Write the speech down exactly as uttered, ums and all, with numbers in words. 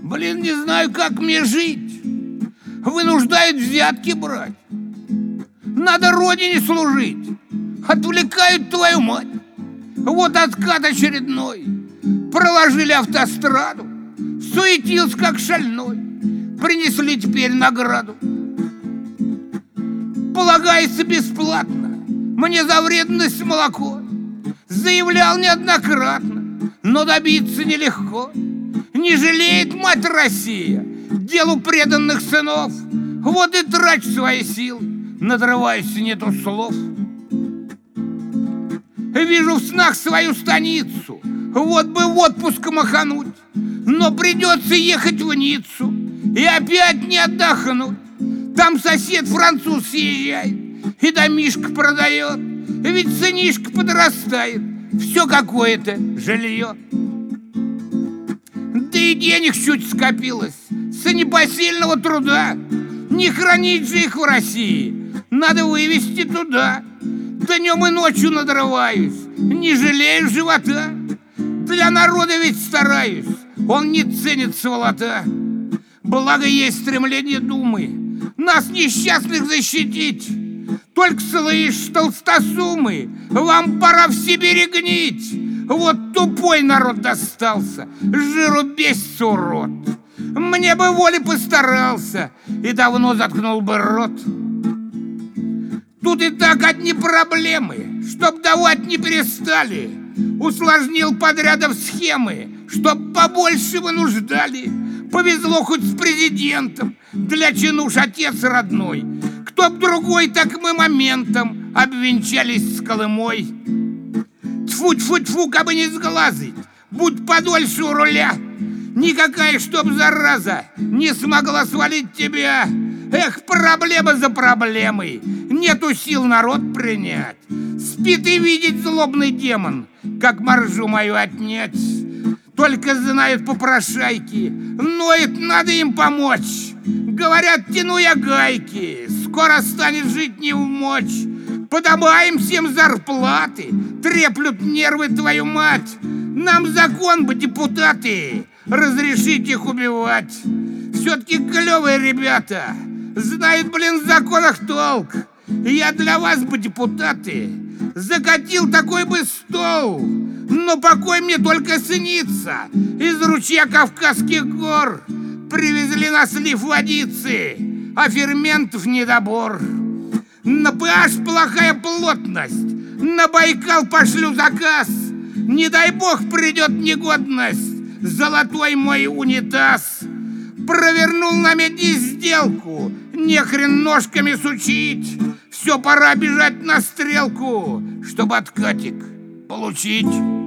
Блин, не знаю, как мне жить. Вынуждают взятки брать. Надо родине служить. Отвлекают твою мать. Вот откат очередной. Проложили автостраду. Суетился, как шальной. Принесли теперь награду. Полагается бесплатно мне за вредность молоко. Заявлял неоднократно, но добиться нелегко. Не жалеет мать Россия делу преданных сынов. Вот и трачь свои силы, надрываюсь, нету слов. Вижу в снах свою станицу, вот бы в отпуск махануть, но придется ехать в Ниццу и опять не отдохнуть. Там сосед француз съезжает и домишко продает, ведь сынишка подрастает, все какое-то жилье. Да и денег чуть скопилось с непосильного труда. Не хранить же их в России, надо вывезти туда. Днем и ночью надрываюсь, не жалею живота. Для народа ведь стараюсь, он не ценит сволота. Благо есть стремление думы нас несчастных защитить. Только слышь, толстосумы, вам пора в Сибири гнить. Вот тупой народ достался, жиру бесится урод. Мне бы воли постарался и давно заткнул бы рот. Тут и так одни проблемы, чтоб давать не перестали. Усложнил подрядов схемы, чтоб побольше вынуждали. Повезло хоть с президентом, для чинуш отец родной. Кто б другой, так мы моментом обвенчались с Колымой. Тьфу-тьфу-тьфу, кабы не сглазить, будь подольше у руля. Никакая, чтоб зараза, не смогла свалить тебя. Эх, проблема за проблемой, нету сил народ принять. Спит и видит злобный демон, как маржу мою отнять. Только знают попрошайки, ноет, надо им помочь. Говорят, тяну я гайки, скоро станет жить не вмочь. Подобаем всем зарплаты, треплют нервы твою мать. Нам закон бы, депутаты, разрешить их убивать. Все-таки клевые ребята, знают, блин, в законах толк. Я для вас бы, депутаты, закатил такой бы стол. Но покой мне только снится. Из ручья Кавказских гор привезли на слив водицы, а ферментов недобор. На pH плохая плотность, на Байкал пошлю заказ. Не дай бог придет негодность, золотой мой унитаз. Провернул на меди сделку, нехрен ножками сучить. Все, пора бежать на стрелку, чтобы откатик получить.